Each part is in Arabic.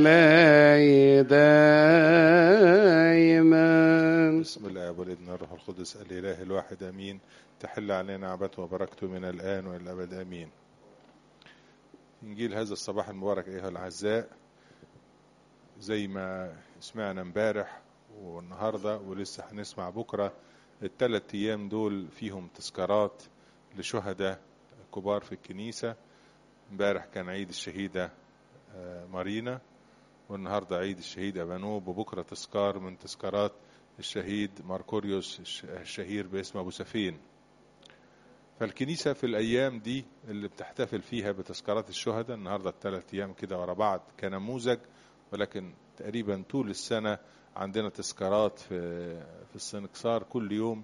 الله دائما. بسم الله والابن والروح القدس الإله الواحد أمين. تحل علينا نعمته وبركته من الآن وإلى الأبد أمين. إنجيل هذا الصباح المبارك أيها الأعزاء، زي ما سمعنا امبارح والنهاردة ولسه هنسمع بكرة، الثلاث أيام دول فيهم تذكارات لشهداء كبار في الكنيسة. امبارح كان عيد الشهيدة مارينا، والنهاردة عيد الشهيد بنوب، وبكرة تذكار من تذكارات الشهيد ماركوريوس الشهير باسم أبو سفين. فالكنيسة في الأيام دي اللي بتحتفل فيها بتذكارات الشهداء، النهاردة الثلاث أيام كده ورا بعض كنموذج، ولكن تقريبا طول السنة عندنا تذكارات في السنكسار كل يوم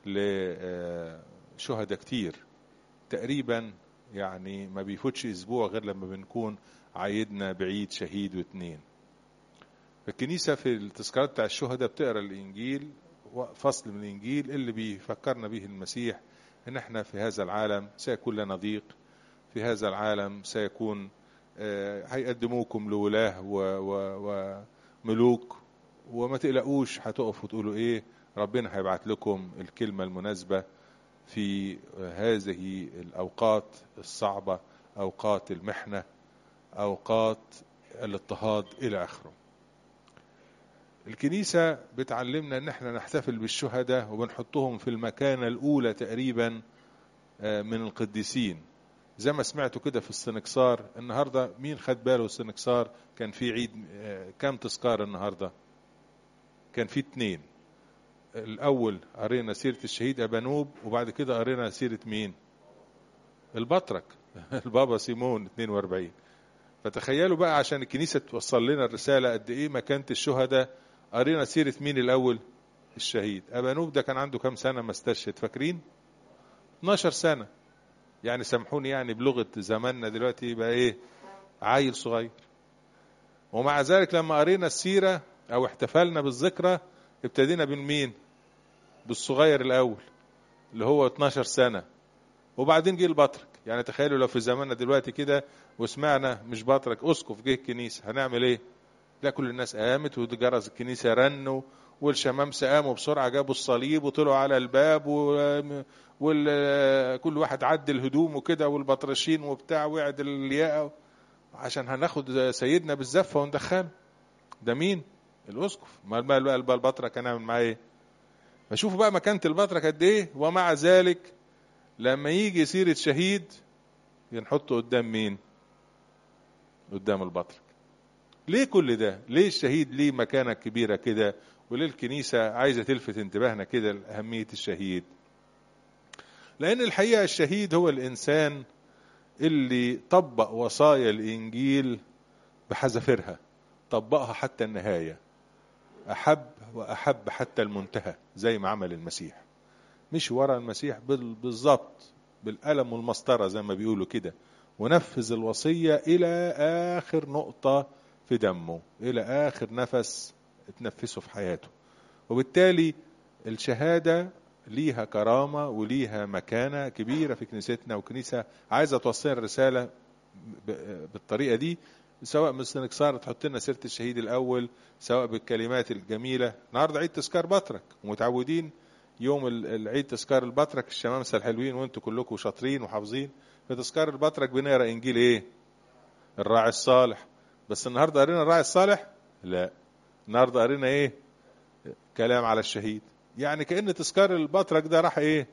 لشهداء كتير. تقريبا يعني ما بيفوتش أسبوع غير لما بنكون عيدنا بعيد شهيد واثنين. الكنيسة في التذكارات بتاع الشهداء بتقرأ الإنجيل، فصل من الإنجيل اللي بيفكرنا به المسيح إن احنا في هذا العالم سيكون لنا ضيق، في هذا العالم سيكون هيقدموكم لولاه وملوك، وما تقلقوش هتقفوا وتقولوا ايه، ربنا هيبعت لكم الكلمة المناسبة في هذه الأوقات الصعبة، أوقات المحنة، أوقات الاضطهاد إلى آخره. الكنيسة بتعلمنا ان احنا نحتفل بالشهداء وبنحطهم في المكانة الأولى تقريبا من القديسين. زي ما سمعتوا كده في السنكسار النهاردة، مين خد باله السنكسار كان في عيد كام تذكار النهاردة؟ كان في 2. الأول قرينا سيرة الشهيد أبانوب، وبعد كده قرينا سيرة مين؟ البطرك البابا سيمون 42. فتخيلوا بقى عشان الكنيسة توصل لنا الرسالة قد ايه مكانة الشهداء، قرينا سيرة مين الأول؟ الشهيد أبانوب. ده كان عنده كام سنة ما استشهد؟ فاكرين؟ 12 سنة. يعني سامحوني، يعني بلغة زماننا دلوقتي يبقى ايه؟ عيل صغير. ومع ذلك لما قرينا السيرة او احتفلنا بالذكرى ابتدينا بالمين؟ بالصغير الأول اللي هو 12 سنة، وبعدين جه البطرك. يعني تخيلوا لو في زماننا دلوقتي كده وسمعنا مش بطرك أسقف جه الكنيسة هنعمل ايه؟ لا، كل الناس قامت وجرس الكنيسة رنوا، والشمامسة قاموا بسرعة جابوا الصليب وطلعوا على الباب، وكل واحد عدل هدومه كده، والبطرشين وبتاع وعدل الياقة عشان هناخد سيدنا بالزفة وندخله. ده مين؟ الأسقف. ما البطرك هنعمل معاه ايه؟ فشوفوا بقى مكانة البطرك قد ايه. ومع ذلك لما يجي سيرة شهيد ينحطه قدام مين؟ قدام البطرك. ليه كل ده؟ ليه الشهيد ليه مكانة كبيرة كده؟ وليه الكنيسة عايزة تلفت انتباهنا كده لأهمية الشهيد؟ لأن الحقيقة الشهيد هو الإنسان اللي طبق وصايا الإنجيل بحذافيرها، طبقها حتى النهاية، أحب وأحب حتى المنتهى زي ما عمل المسيح. مش ورا المسيح بالضبط بالقلم والمسطرة زي ما بيقولوا كده، ونفذ الوصية إلى آخر نقطة في دمه، إلى آخر نفس اتنفسه في حياته. وبالتالي الشهادة ليها كرامة وليها مكانة كبيرة في كنيستنا، وكنيسة عايزة توصل الرسالة بالطريقة دي، سواء من السنكسار تحط لنا سيرة الشهيد الأول، سواء بالكلمات الجميلة. النهاردة عيد تذكار بطرك، ومتعودين يوم العيد تذكار البطرك الشمامسة الحلوين وانتوا كلكم شاطرين وحافظين في تذكار البطرك بنقرا انجيل ايه؟ الراعي الصالح. بس النهارده قرينا الراعي الصالح؟ لا، النهارده قرينا ايه؟ كلام على الشهيد. يعني كأن تذكار البطرك ده راح ايه؟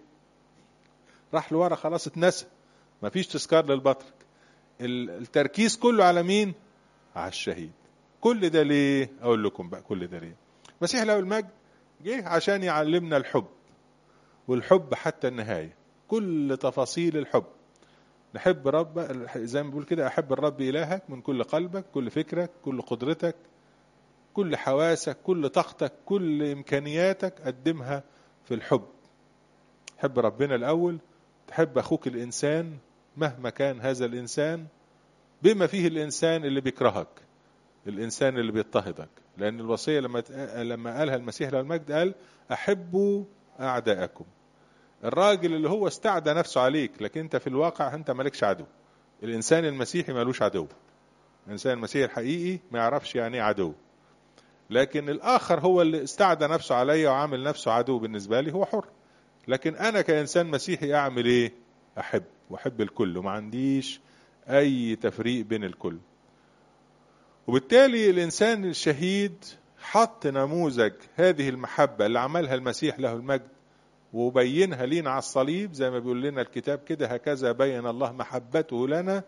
راح لورا، خلاص اتنسى، مفيش تذكار للبطرك. التركيز كله على مين؟ على الشهيد. كل ده ليه؟ اقول لكم بقى كل ده ليه. مسيح له المجد جه عشان يعلمنا الحب، والحب حتى النهاية، كل تفاصيل الحب. نحب رب زي ما بيقول كده، أحب الرب إلهك من كل قلبك، كل فكرك، كل قدرتك، كل حواسك، كل طاقتك، كل إمكانياتك قدمها في الحب. تحب ربنا الأول، تحب أخوك الإنسان مهما كان هذا الإنسان، بما فيه الإنسان اللي بيكرهك، الإنسان اللي بيضطهدك. لأن الوصية لما قالها المسيح له المجد قال أحبوا أعداءكم. الراجل اللي هو استعدى نفسه عليك، لكن انت في الواقع انت مالكش عدو. الانسان المسيحي مالوش عدو. الإنسان المسيحي الحقيقي ما يعرفش يعني ايه عدو، لكن الآخر هو اللي استعدى نفسه عليا وعامل نفسه عدو بالنسبة لي، هو حر. لكن أنا كإنسان مسيحي أعمل إيه؟ أحب، وأحب الكل، وما عنديش أي تفريق بين الكل. وبالتالي الإنسان الشهيد حط نموذج هذه المحبة اللي عملها المسيح له المجد وبينها لينا على الصليب، زي ما بيقول لنا الكتاب كده: هكذا بين الله محبته لنا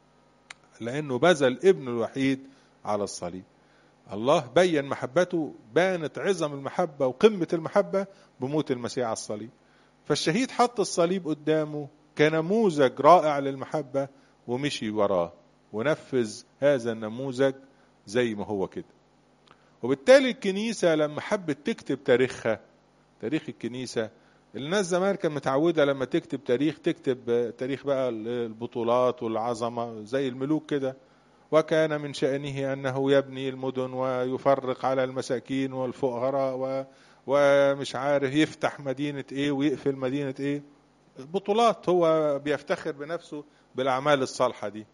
لأنه بذل ابنه الوحيد على الصليب. الله بين محبته، بانت عظم المحبة وقمة المحبة بموت المسيح على الصليب. فالشهيد حط الصليب قدامه كنموذج رائع للمحبة ومشي وراه ونفذ هذا النموذج زي ما هو كده. وبالتالي الكنيسة لما حبت تكتب تاريخها، تاريخ الكنيسة، الناس زمان كانت متعودة لما تكتب تاريخ تكتب تاريخ بقى البطولات والعظمة زي الملوك كده: وكان من شأنه أنه يبني المدن ويفرق على المساكين والفقراء ومش عارف يفتح مدينة ايه ويقفل مدينة ايه. بطولات، هو بيفتخر بنفسه بالأعمال الصالحة دي.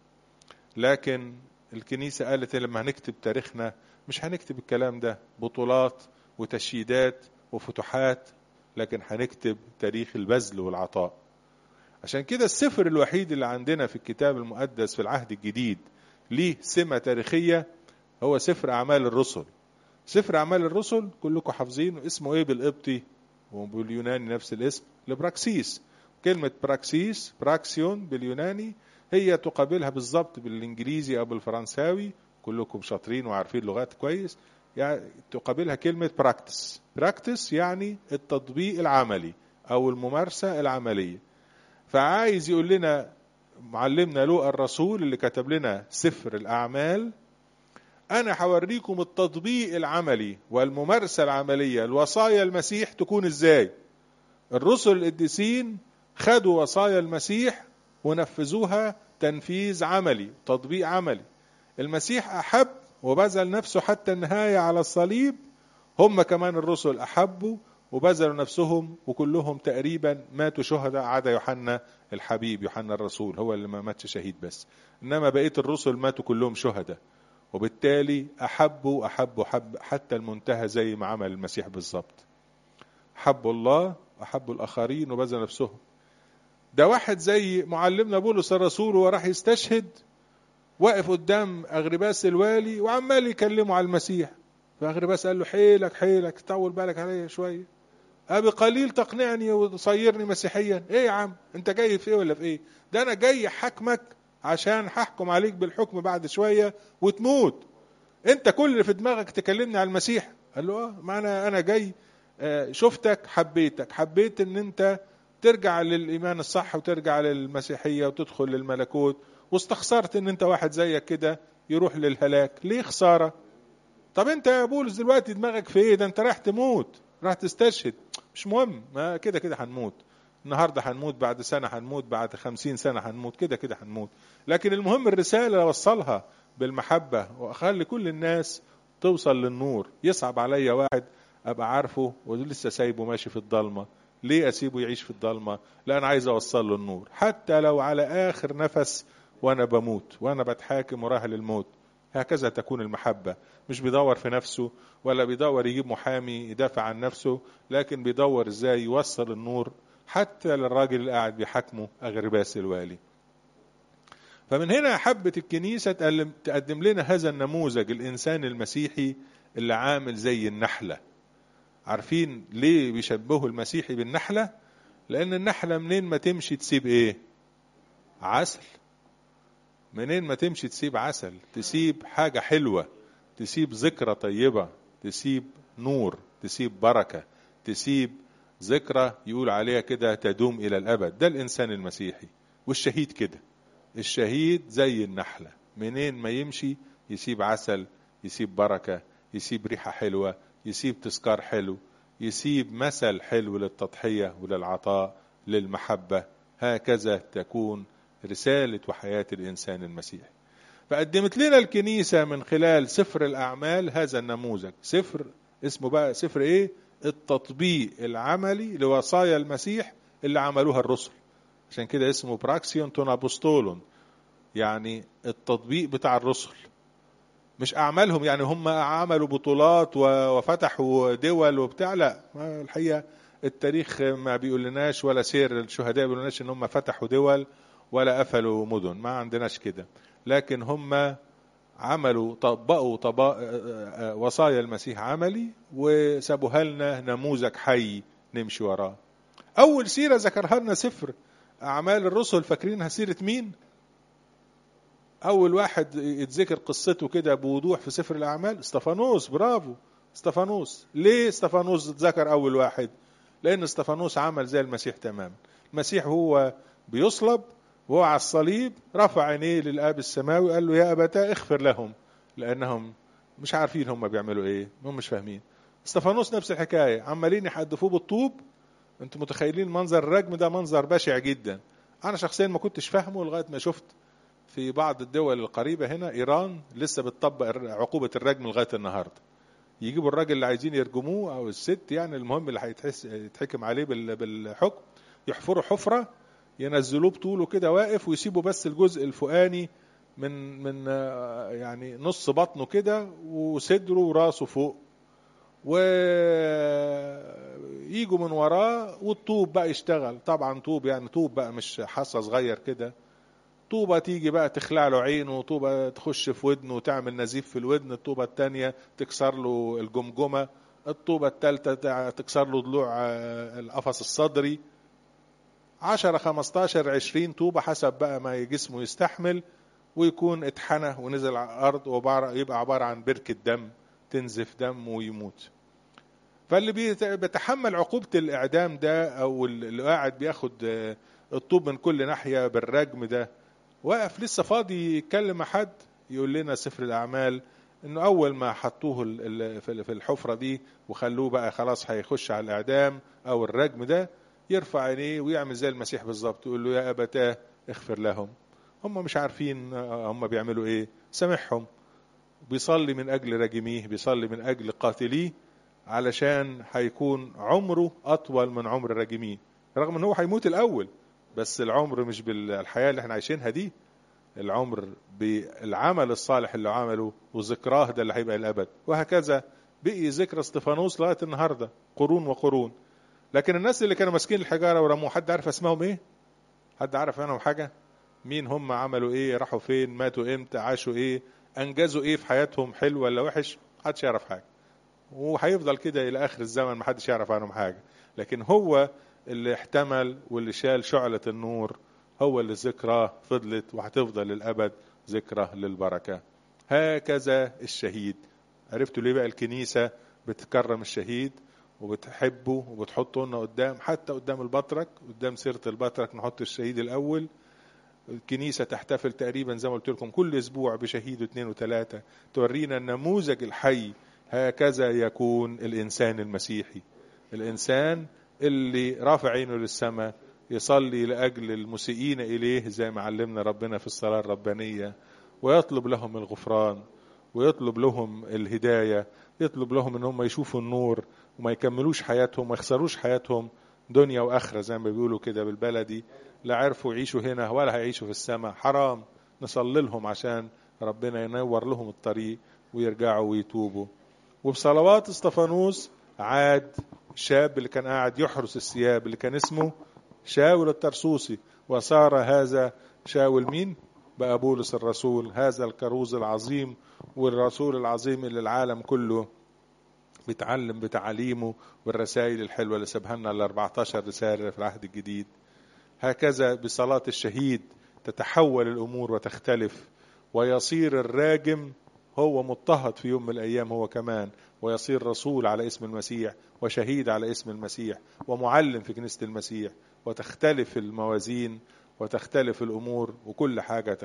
لكن الكنيسة قالت لما هنكتب تاريخنا مش هنكتب الكلام ده، بطولات وتشييدات وفتوحات، لكن هنكتب تاريخ البذل والعطاء. عشان كده السفر الوحيد اللي عندنا في الكتاب المقدس في العهد الجديد ليه سمة تاريخية هو سفر أعمال الرسل. سفر أعمال الرسل كلكم حافظين اسمه ايه بالقبطي وباليوناني نفس الاسم؟ لبراكسيس. كلمة براكسيس، براكسيون باليوناني، هي تقابلها بالضبط بالانجليزي او بالفرنساوي، كلكم شاطرين وعارفين لغات كويس، يعني تقابلها كلمة براكتس. براكتس يعني التطبيق العملي او الممارسة العملية. فعايز يقول لنا معلمنا لوقا الرسول اللي كتب لنا سفر الأعمال: أنا هوريكم التطبيق العملي والممارسة العملية الوصايا المسيح تكون إزاي. الرسل القديسين خدوا وصايا المسيح ونفذوها تنفيذ عملي، تطبيق عملي. المسيح أحب وبذل نفسه حتى النهاية على الصليب، هم كمان الرسل أحبوا وبذلوا نفسهم، وكلهم تقريبا ماتوا شهداء عدا يوحنا الحبيب، يوحنا الرسول هو اللي ما ماتش شهيد بس، إنما بقية الرسل ماتوا كلهم شهداء. وبالتالي أحبوا حتى المنتهى زي ما عمل المسيح بالضبط. حبوا الله وحبوا الآخرين وبذلوا نفسهم. ده واحد زي معلمنا بولس الرسول وراح يستشهد، واقف قدام أغرباس الوالي وعمال يكلمه على المسيح، فأغرباس قال له: حيلك حيلك، طول بالك عليا شوية، أبي قليل تقنعني وتصيرني مسيحيا. إيه يا عم أنت جاي في إيه ولا في إيه؟ ده أنا جاي حكمك عشان حكم عليك بالحكم بعد شوية وتموت. أنت كل اللي في دماغك تكلمني على المسيح. قال له: ما أنا جاي شفتك حبيت إن أنت ترجع للإيمان الصح وترجع للمسيحية وتدخل للملكوت، واستخسرت إن أنت واحد زيك كده يروح للهلاك. ليه خسارة؟ طب أنت يا بولس دلوقتي دماغك في إيه؟ ده أنت راح تموت، راح تستشهد. مش مهم، ما كده هنموت، النهاردة هنموت، بعد سنة هنموت، بعد 50 سنة هنموت، كده هنموت. لكن المهم الرسالة اللي وصلها بالمحبة وأخلي كل الناس توصل للنور. يصعب عليا واحد أبقى عارفه ولسه سايبه ماشي في الضلمة. ليه أسيبه يعيش في الضلمة؟ لا، أنا عايز أوصل له النور حتى لو على آخر نفس وأنا بموت وأنا بتحاكم وراهل الموت. هكذا تكون المحبة. مش بيدور في نفسه ولا بيدور يجيب محامي يدافع عن نفسه، لكن بيدور ازاي يوصل النور حتى للراجل اللي قاعد بيحاكمه أغرباس الوالي. فمن هنا حبت الكنيسة تقدم لنا هذا النموذج، الإنسان المسيحي اللي عامل زي النحلة. عارفين ليه بيشبهوا المسيحي بالنحلة؟ لأن النحلة منين ما تمشي تسيب إيه؟ عسل. منين ما تمشي تسيب عسل، تسيب حاجة حلوة، تسيب ذكرى طيبة، تسيب نور، تسيب بركة، تسيب ذكرى يقول عليها كده تدوم إلى الأبد. ده الإنسان المسيحي. والشهيد كده، الشهيد زي النحلة، منين ما يمشي يسيب عسل، يسيب بركة، يسيب ريحة حلوة، يسيب تذكار حلو، يسيب مثل حلو للتضحية وللعطاء للمحبة. هكذا تكون رسالة وحياة الإنسان المسيحي. فقدمت لنا الكنيسة من خلال سفر الأعمال هذا النموذج. سفر اسمه بقى سفر إيه؟ التطبيق العملي لوصايا المسيح اللي عملوها الرسل. عشان كده اسمه براكسيون تون أبوستولون، يعني التطبيق بتاع الرسل. مش أعمالهم يعني هم عملوا بطولات وفتحوا دول وبتاع، لا، الحقيقة التاريخ ما بيقولناش ولا سير الشهداء بيقولناش ان هم فتحوا دول ولا قفلوا مدن، ما عندناش كده. لكن هم عملوا طبقوا وصايا المسيح عملي، وسابوها لنا نموذج حي نمشي وراه. أول سيرة ذكرها لنا سفر أعمال الرسل، فاكرينها سيرة مين؟ أول واحد يتذكر قصته كده بوضوح في سفر الأعمال استفانوس. برافو، استفانوس. ليه استفانوس اتذكر أول واحد؟ لأن استفانوس عمل زي المسيح تمام. المسيح هو بيصلب وهو على الصليب رفع عينيه للآب السماوي قال له يا أبتاه اغفر لهم لأنهم مش عارفين هم بيعملوا إيه، هم مش فاهمين. استفانوس نفس الحكاية، عمالين يحدفوه بالطوب. انتوا متخيلين منظر الرجم ده؟ منظر بشع جدا. أنا شخصيا ما كنتش فاهمه لغاية ما شفت في بعض الدول القريبة هنا إيران لسه بتطبق عقوبة الرجم لغاية النهاردة. يجيبوا الراجل اللي عايزين يرجموه أو الست، يعني المهم اللي هيتحكم عليه بالحكم، يحفروا حفرة ينزلوه بطوله كده واقف، ويسيبوا بس الجزء الفوقاني من يعني نص بطنه كده وصدره وراسه فوق، ويجوا من وراه والطوب بقى يشتغل. طبعا طوب يعني طوب بقى مش حصى صغير كده، طوبة تيجي بقى تخلع له عينه، وطوبة تخش في ودنه وتعمل نزيف في الودن، الطوبة التانية تكسر له الجمجمة، الطوبة التالتة تكسر له ضلوع القفص الصدري. 10 15 20 طوبة حسب بقى ما جسمه يستحمل، ويكون اتحنى ونزل على الأرض ويبقى عبارة عن بركة دم تنزف دم ويموت. فاللي بيتحمل عقوبة الإعدام ده أو اللي قاعد بياخد الطوب من كل ناحية بالرجم ده، واقف لسه فاضي يتكلم مع حد؟ يقول لنا سفر الأعمال إنه أول ما حطوه في الحفرة دي وخلوه بقى خلاص هيخش على الإعدام أو الرجم ده، يرفع عينيه ويعمل زي المسيح بالظبط، يقول له يا أبتاه اغفر لهم. هم مش عارفين هم بيعملوا إيه، سامحهم. بيصلي من أجل راجميه، بيصلي من أجل قاتليه، علشان هيكون عمره أطول من عمر راجميه، رغم إن هو هيموت الأول، بس العمر مش بالحياة اللي احنا عايشينها دي، العمر بالعمل الصالح اللي عمله وذكراه ده اللي هيبقى الأبد. وهكذا بقي ذكر استفانوس لغاية النهاردة قرون وقرون. لكن الناس اللي كانوا ماسكين الحجارة ورموه، حد عارف اسمهم ايه؟ حد عارف عنهم حاجة؟ مين هم؟ عملوا ايه؟ راحوا فين؟ ماتوا امتى؟ عاشوا ايه؟ انجزوا ايه في حياتهم؟ حلو ولا وحش؟ محدش يعرف حاجة، وهيفضل كده الى اخر الزمن محدش يعرف عنهم حاجة. لكن هو اللي احتمل واللي شال شعلة النور، هو اللي ذكراه فضلت وهتفضل للأبد ذكرى للبركة. هكذا الشهيد. عرفتوا ليه بقى الكنيسة بتكرم الشهيد وبتحبه وبتحطه لنا قدام، حتى قدام البطرك، قدام سيرة البطرك نحط الشهيد الأول. الكنيسة تحتفل تقريبا زي ما قلت لكم كل أسبوع بشهيد 2 و3، تورينا النموذج الحي. هكذا يكون الإنسان المسيحي، الإنسان اللي رافع عينه للسماء، يصلي لأجل المسيئين إليه زي ما علمنا ربنا في الصلاة الربانية، ويطلب لهم الغفران ويطلب لهم الهداية، يطلب لهم ان هم يشوفوا النور وما يكملوش حياتهم وما يخسروش حياتهم دنيا وآخرة زي ما بيقولوا كده بالبلدي، لا عرفوا يعيشوا هنا ولا هيعيشوا في السماء. حرام نصلي لهم عشان ربنا ينور لهم الطريق ويرجعوا ويتوبوا. وبصلوات استفانوس عاد الشاب اللي كان قاعد يحرس الثياب اللي كان اسمه شاول الترسوسي، وصار هذا شاول مين؟ بقى بولس الرسول، هذا الكروز العظيم والرسول العظيم اللي العالم كله بيتعلم بتعاليمه والرسائل الحلوة اللي سابها لنا ال 14 رسالة في العهد الجديد. هكذا بصلاة الشهيد تتحول الأمور وتختلف، ويصير الراجم هو مضطهد في يوم من الأيام هو كمان، ويصير رسول على اسم المسيح وشهيد على اسم المسيح ومعلم في كنيسة المسيح، وتختلف الموازين وتختلف الأمور وكل حاجة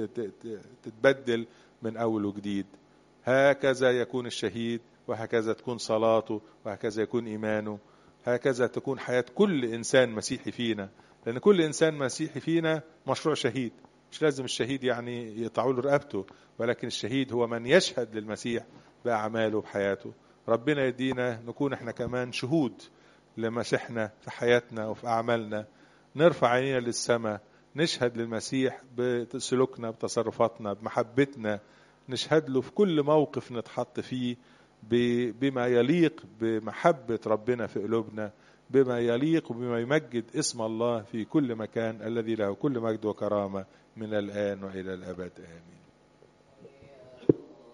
تتبدل من أول وجديد. هكذا يكون الشهيد، وهكذا تكون صلاته، وهكذا يكون إيمانه، هكذا تكون حياة كل إنسان مسيحي فينا. لأن كل إنسان مسيحي فينا مشروع شهيد. مش لازم الشهيد يعني يقطعوا له رقبته، ولكن الشهيد هو من يشهد للمسيح بأعماله وبحياته. ربنا يدينا نكون احنا كمان شهود لمسيحنا في حياتنا وفي أعمالنا، نرفع عينينا للسماء، نشهد للمسيح بسلوكنا بتصرفاتنا بمحبتنا نشهد له في كل موقف نتحط فيه بما يليق بمحبة ربنا في قلوبنا، بما يليق وبما يمجد اسم الله في كل مكان، الذي له كل مجد وكرامة من الآن وإلى الأبد آمين.